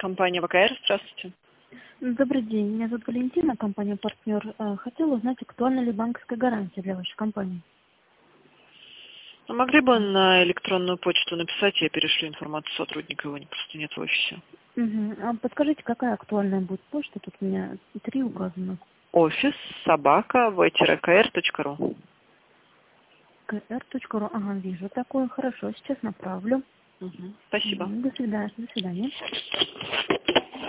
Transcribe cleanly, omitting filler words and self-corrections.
Компания ВКР, здравствуйте. Добрый день, меня зовут Валентина, компания «Партнер». Хотела узнать, актуальна ли банковская гарантия для вашей компании. А могли бы на электронную почту написать, я перешлю информацию сотруднику, его просто нет в офисе. А подскажите, какая актуальная будет почта? Тут у меня 3 указано. Офис собака@vkr.ru. kr.ru, ага, вижу такое, хорошо, сейчас направлю. Спасибо. До свидания.